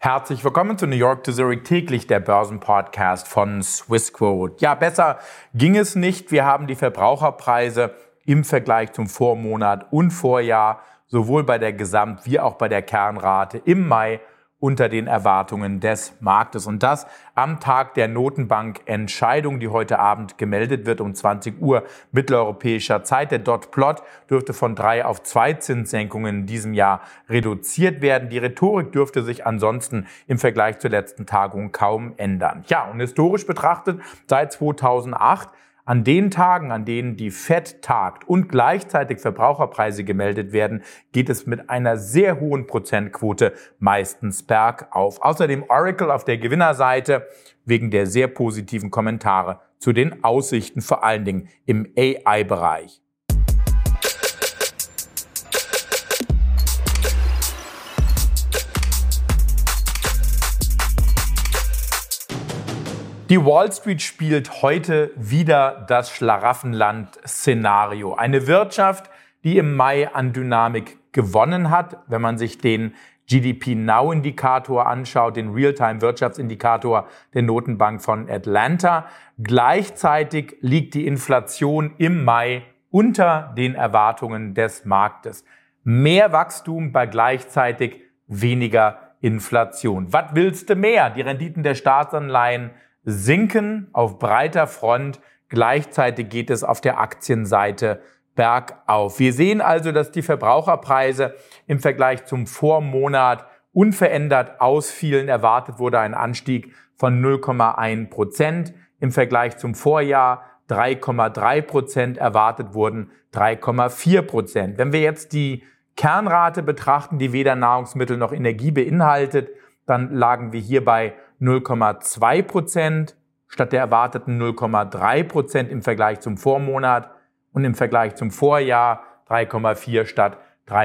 Herzlich willkommen zu New York to Zurich täglich, der Börsenpodcast von Swissquote. Ja, besser ging es nicht. Wir haben die Verbraucherpreise im Vergleich zum Vormonat und Vorjahr sowohl bei der Gesamt- wie auch bei der Kernrate im Mai unter den Erwartungen des Marktes. Und das am Tag der Notenbankentscheidung, die heute Abend gemeldet wird um 20 Uhr mitteleuropäischer Zeit. Der Dot-Plot dürfte von 3 auf 2 Zinssenkungen in diesem Jahr reduziert werden. Die Rhetorik dürfte sich ansonsten im Vergleich zur letzten Tagung kaum ändern. Ja, und historisch betrachtet seit 2008 an den Tagen, an denen die Fed tagt und gleichzeitig Verbraucherpreise gemeldet werden, geht es mit einer sehr hohen Prozentquote meistens bergauf. Außerdem Oracle auf der Gewinnerseite wegen der sehr positiven Kommentare zu den Aussichten, vor allen Dingen im AI-Bereich. Die Wall Street spielt heute wieder das Schlaraffenland-Szenario. Eine Wirtschaft, die im Mai an Dynamik gewonnen hat. Wenn man sich den GDP-Now-Indikator anschaut, den Real-Time-Wirtschaftsindikator der Notenbank von Atlanta. Gleichzeitig liegt die Inflation im Mai unter den Erwartungen des Marktes. Mehr Wachstum bei gleichzeitig weniger Inflation. Was willst du mehr? Die Renditen der Staatsanleihen sinken auf breiter Front. Gleichzeitig geht es auf der Aktienseite bergauf. Wir sehen also, dass die Verbraucherpreise im Vergleich zum Vormonat unverändert ausfielen. Erwartet wurde ein Anstieg von 0,1%. Im Vergleich zum Vorjahr 3,3%. Erwartet wurden 3,4%. Wenn wir jetzt die Kernrate betrachten, die weder Nahrungsmittel noch Energie beinhaltet, dann lagen wir hier bei 0,2% statt der erwarteten 0,3% im Vergleich zum Vormonat und im Vergleich zum Vorjahr 3,4 statt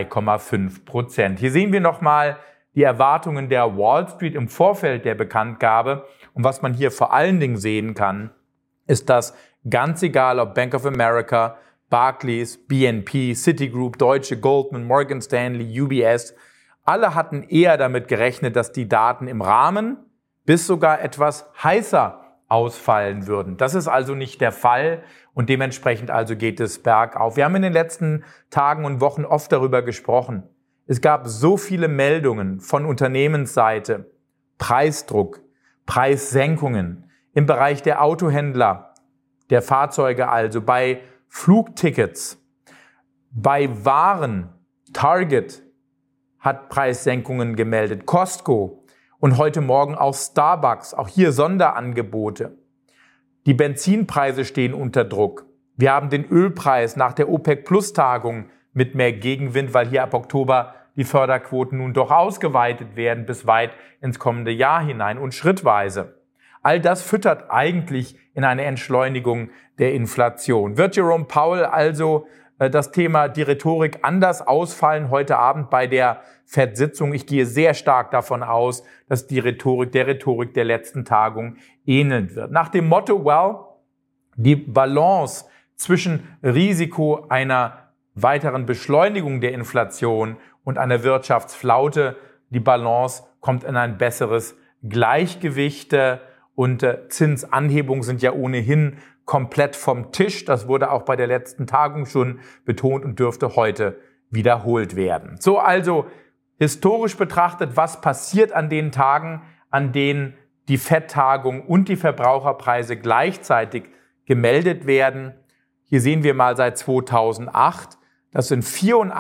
3,5%. Hier sehen wir nochmal die Erwartungen der Wall Street im Vorfeld der Bekanntgabe. Und was man hier vor allen Dingen sehen kann, ist, dass ganz egal ob Bank of America, Barclays, BNP, Citigroup, Deutsche, Goldman, Morgan Stanley, UBS, alle hatten eher damit gerechnet, dass die Daten im Rahmen bis sogar etwas heißer ausfallen würden. Das ist also nicht der Fall und dementsprechend also geht es bergauf. Wir haben in den letzten Tagen und Wochen oft darüber gesprochen. Es gab so viele Meldungen von Unternehmensseite, Preisdruck, Preissenkungen im Bereich der Autohändler, der Fahrzeuge also, bei Flugtickets, bei Waren, Target hat Preissenkungen gemeldet, Costco und heute Morgen auch Starbucks, auch hier Sonderangebote. Die Benzinpreise stehen unter Druck. Wir haben den Ölpreis nach der OPEC-Plus-Tagung mit mehr Gegenwind, weil hier ab Oktober die Förderquoten nun doch ausgeweitet werden bis weit ins kommende Jahr hinein und schrittweise. All das füttert eigentlich in eine Entschleunigung der Inflation. Wird Jerome Powell also das Thema die Rhetorik anders ausfallen heute Abend bei der FED-Sitzung? Ich gehe sehr stark davon aus, dass die Rhetorik der letzten Tagung ähneln wird. Nach dem Motto, die Balance zwischen Risiko einer weiteren Beschleunigung der Inflation und einer Wirtschaftsflaute, die Balance kommt in ein besseres Gleichgewicht und Zinsanhebungen sind ja ohnehin komplett vom Tisch. Das wurde auch bei der letzten Tagung schon betont und dürfte heute wiederholt werden. So, also historisch betrachtet, was passiert an den Tagen, an denen die FED-Tagung und die Verbraucherpreise gleichzeitig gemeldet werden? Hier sehen wir mal seit 2008, dass in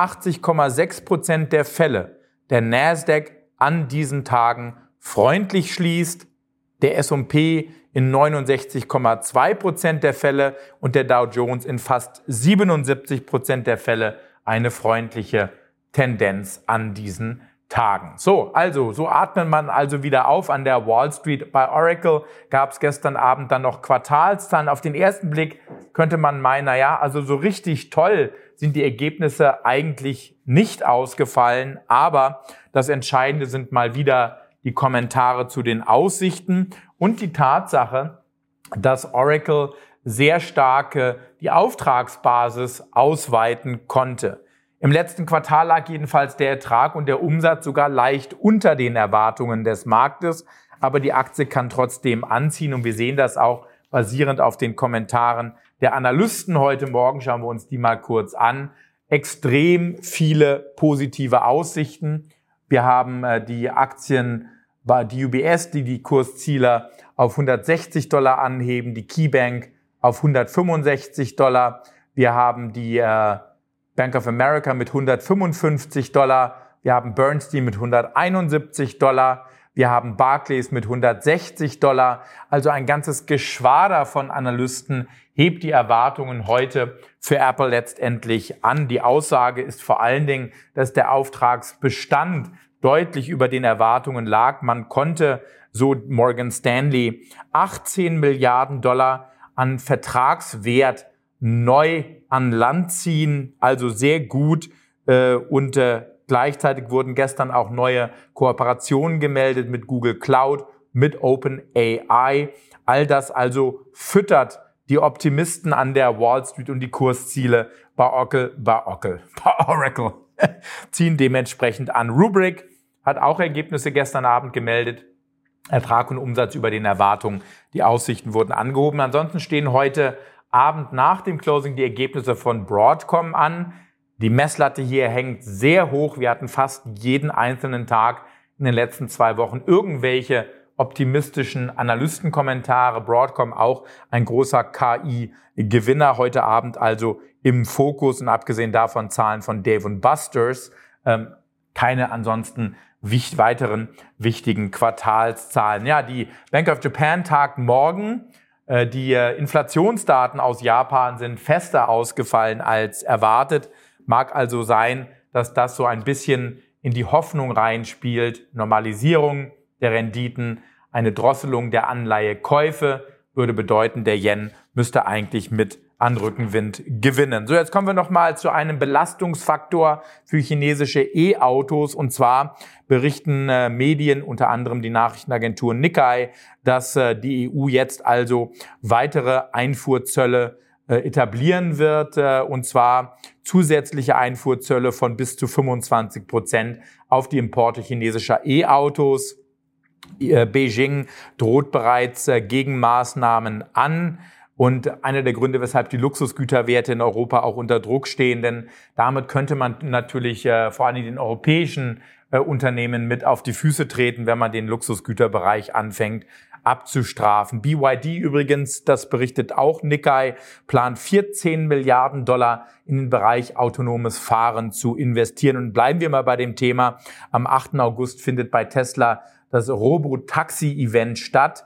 84,6% der Fälle der Nasdaq an diesen Tagen freundlich schließt, der S&P in 69,2% der Fälle und der Dow Jones in fast 77% der Fälle eine freundliche Tendenz an diesen Tagen. So atmet man also wieder auf an der Wall Street. Bei Oracle gab es gestern Abend dann noch Quartalszahlen. Auf den ersten Blick könnte man meinen, also so richtig toll sind die Ergebnisse eigentlich nicht ausgefallen. Aber das Entscheidende sind mal wieder die Kommentare zu den Aussichten und die Tatsache, dass Oracle sehr stark die Auftragsbasis ausweiten konnte. Im letzten Quartal lag jedenfalls der Ertrag und der Umsatz sogar leicht unter den Erwartungen des Marktes, aber die Aktie kann trotzdem anziehen und wir sehen das auch basierend auf den Kommentaren der Analysten heute Morgen. Schauen wir uns die mal kurz an. Extrem viele positive Aussichten. Wir haben die Aktien bei die UBS, die Kursziele auf $160 anheben, die KeyBank auf $165. Wir haben die Bank of America mit $155. Wir haben Bernstein mit $171. Wir haben Barclays mit $160. Also ein ganzes Geschwader von Analysten hebt die Erwartungen heute für Apple letztendlich an. Die Aussage ist vor allen Dingen, dass der Auftragsbestand deutlich über den Erwartungen lag. Man konnte, so Morgan Stanley, $18 Milliarden an Vertragswert neu an Land ziehen, also sehr gut. Und gleichzeitig wurden gestern auch neue Kooperationen gemeldet mit Google Cloud, mit OpenAI. All das also füttert die Optimisten an der Wall Street und die Kursziele bei Oracle ziehen dementsprechend an. Rubrik hat auch Ergebnisse gestern Abend gemeldet. Ertrag und Umsatz über den Erwartungen. Die Aussichten wurden angehoben. Ansonsten stehen heute Abend nach dem Closing die Ergebnisse von Broadcom an. Die Messlatte hier hängt sehr hoch. Wir hatten fast jeden einzelnen Tag in den letzten 2 Wochen irgendwelche optimistischen Analystenkommentare. Broadcom auch ein großer KI-Gewinner heute Abend, also im Fokus und abgesehen davon Zahlen von Dave & Buster's. Keine ansonsten weiteren wichtigen Quartalszahlen. Ja, die Bank of Japan tagt morgen. Die Inflationsdaten aus Japan sind fester ausgefallen als erwartet. Mag also sein, dass das so ein bisschen in die Hoffnung reinspielt. Normalisierung der Renditen, eine Drosselung der Anleihekäufe würde bedeuten, der Yen müsste eigentlich mit an Rückenwind gewinnen. So, jetzt kommen wir nochmal zu einem Belastungsfaktor für chinesische E-Autos. Und zwar berichten Medien, unter anderem die Nachrichtenagentur Nikkei, dass die EU jetzt also weitere Einfuhrzölle etablieren wird, und zwar zusätzliche Einfuhrzölle von bis zu 25% auf die Importe chinesischer E-Autos. Beijing droht bereits Gegenmaßnahmen an. Und einer der Gründe, weshalb die Luxusgüterwerte in Europa auch unter Druck stehen, denn damit könnte man natürlich vor allem den europäischen Unternehmen mit auf die Füße treten, wenn man den Luxusgüterbereich anfängt abzustrafen. BYD übrigens, das berichtet auch Nikkei, plant $14 Milliarden in den Bereich autonomes Fahren zu investieren. Und bleiben wir mal bei dem Thema. Am 8. August findet bei Tesla das Robotaxi-Event statt.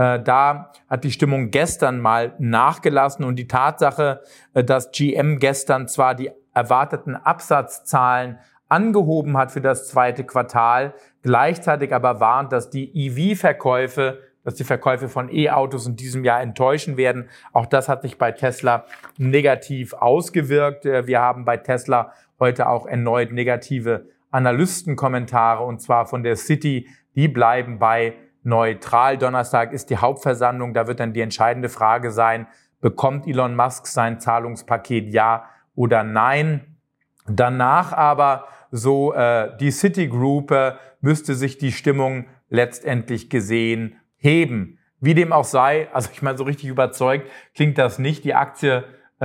Da hat die Stimmung gestern mal nachgelassen und die Tatsache, dass GM gestern zwar die erwarteten Absatzzahlen angehoben hat für das 2. Quartal, gleichzeitig aber warnt, dass die Verkäufe von E-Autos in diesem Jahr enttäuschen werden. Auch das hat sich bei Tesla negativ ausgewirkt. Wir haben bei Tesla heute auch erneut negative Analystenkommentare und zwar von der Citi. Die bleiben bei neutral. Donnerstag ist die Hauptversammlung. Da wird dann die entscheidende Frage sein, bekommt Elon Musk sein Zahlungspaket, ja oder nein? Danach aber, so die Citigroup, müsste sich die Stimmung letztendlich gesehen heben. Wie dem auch sei, also ich meine, so richtig überzeugt klingt das nicht. Die Aktie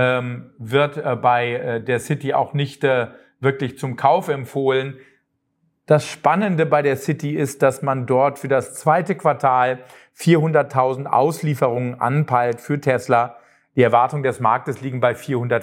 wird bei der Citi auch nicht wirklich zum Kauf empfohlen. Das Spannende bei der Citi ist, dass man dort für das 2. Quartal 400.000 Auslieferungen anpeilt für Tesla. Die Erwartungen des Marktes liegen bei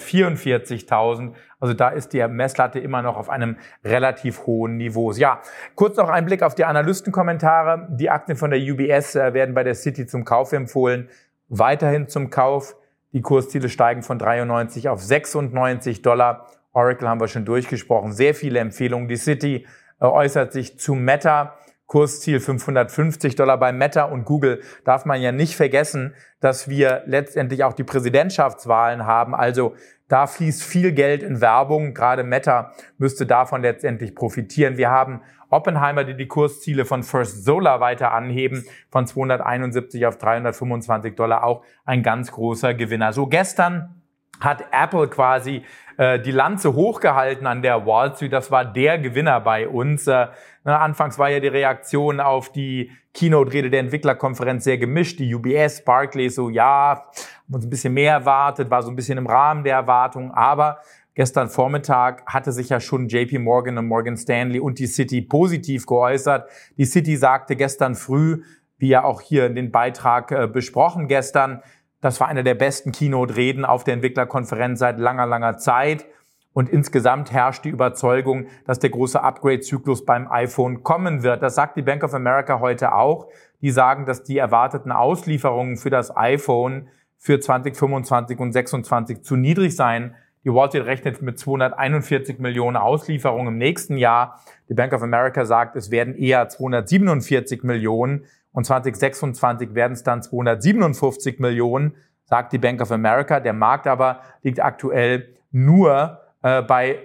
444.000. Also da ist die Messlatte immer noch auf einem relativ hohen Niveau. Ja, kurz noch ein Blick auf die Analystenkommentare. Die Aktien von der UBS werden bei der Citi zum Kauf empfohlen. Weiterhin zum Kauf. Die Kursziele steigen von 93 auf $96. Oracle haben wir schon durchgesprochen. Sehr viele Empfehlungen. Die Citi äußert sich zu Meta. Kursziel $550 bei Meta und Google darf man ja nicht vergessen, dass wir letztendlich auch die Präsidentschaftswahlen haben. Also da fließt viel Geld in Werbung. Gerade Meta müsste davon letztendlich profitieren. Wir haben Oppenheimer, die Kursziele von First Solar weiter anheben, von 271 auf $325. Auch ein ganz großer Gewinner. So gestern hat Apple quasi die Lanze hochgehalten an der Wall Street. Das war der Gewinner bei uns. Anfangs war ja die Reaktion auf die Keynote-Rede der Entwicklerkonferenz sehr gemischt. Die UBS, Barclays so, ja, haben uns ein bisschen mehr erwartet, war so ein bisschen im Rahmen der Erwartungen. Aber gestern Vormittag hatte sich ja schon JP Morgan und Morgan Stanley und die Citi positiv geäußert. Die Citi sagte gestern früh, wie ja auch hier in den Beitrag besprochen gestern, das war eine der besten Keynote-Reden auf der Entwicklerkonferenz seit langer, langer Zeit. Und insgesamt herrscht die Überzeugung, dass der große Upgrade-Zyklus beim iPhone kommen wird. Das sagt die Bank of America heute auch. Die sagen, dass die erwarteten Auslieferungen für das iPhone für 2025 und 2026 zu niedrig seien. Die Wall Street rechnet mit 241 Millionen Auslieferungen im nächsten Jahr. Die Bank of America sagt, es werden eher 247 Millionen. Und 2026 werden es dann 257 Millionen, sagt die Bank of America. Der Markt aber liegt aktuell nur bei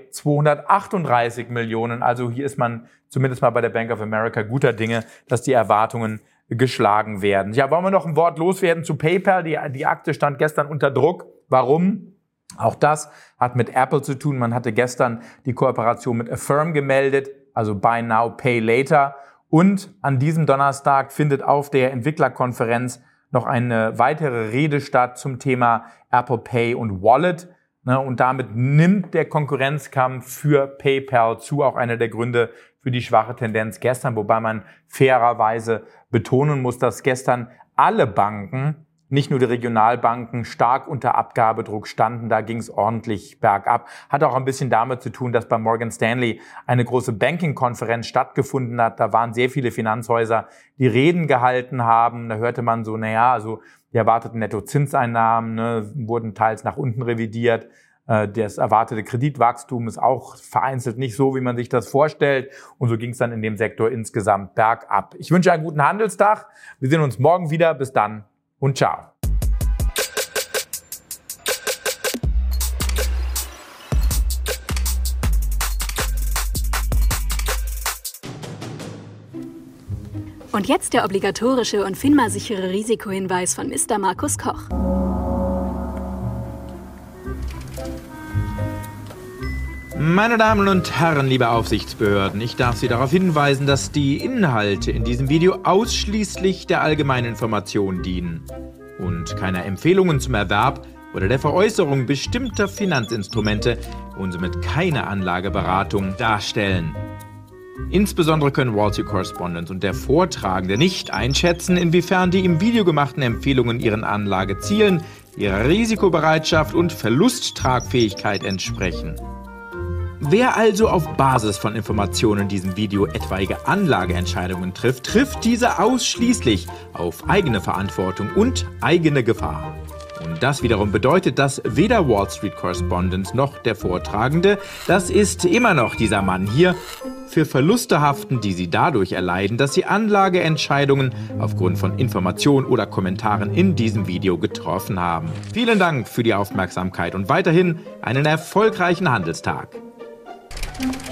238 Millionen. Also hier ist man zumindest mal bei der Bank of America guter Dinge, dass die Erwartungen geschlagen werden. Ja, wollen wir noch ein Wort loswerden zu PayPal? Die Aktie stand gestern unter Druck. Warum? Auch das hat mit Apple zu tun. Man hatte gestern die Kooperation mit Affirm gemeldet, also Buy Now, Pay Later. Und an diesem Donnerstag findet auf der Entwicklerkonferenz noch eine weitere Rede statt zum Thema Apple Pay und Wallet. Und damit nimmt der Konkurrenzkampf für PayPal zu, auch einer der Gründe für die schwache Tendenz gestern, wobei man fairerweise betonen muss, dass gestern alle Banken, nicht nur die Regionalbanken, stark unter Abgabedruck standen. Da ging es ordentlich bergab. Hat auch ein bisschen damit zu tun, dass bei Morgan Stanley eine große Banking-Konferenz stattgefunden hat. Da waren sehr viele Finanzhäuser, die Reden gehalten haben. Da hörte man so, also die erwarteten Nettozinseinnahmen wurden teils nach unten revidiert. Das erwartete Kreditwachstum ist auch vereinzelt nicht so, wie man sich das vorstellt. Und so ging es dann in dem Sektor insgesamt bergab. Ich wünsche einen guten Handelstag. Wir sehen uns morgen wieder. Bis dann und ciao. Und jetzt der obligatorische und FINMA-sichere Risikohinweis von Mr. Markus Koch. Meine Damen und Herren, liebe Aufsichtsbehörden, ich darf Sie darauf hinweisen, dass die Inhalte in diesem Video ausschließlich der allgemeinen Information dienen und keine Empfehlungen zum Erwerb oder der Veräußerung bestimmter Finanzinstrumente und somit keine Anlageberatung darstellen. Insbesondere können Wall Street Correspondent und der Vortragende nicht einschätzen, inwiefern die im Video gemachten Empfehlungen ihren Anlagezielen, ihrer Risikobereitschaft und Verlusttragfähigkeit entsprechen. Wer also auf Basis von Informationen in diesem Video etwaige Anlageentscheidungen trifft, trifft diese ausschließlich auf eigene Verantwortung und eigene Gefahr. Und das wiederum bedeutet, dass weder Wall Street Correspondent noch der Vortragende, das ist immer noch dieser Mann hier, für Verluste haften, die sie dadurch erleiden, dass sie Anlageentscheidungen aufgrund von Informationen oder Kommentaren in diesem Video getroffen haben. Vielen Dank für die Aufmerksamkeit und weiterhin einen erfolgreichen Handelstag.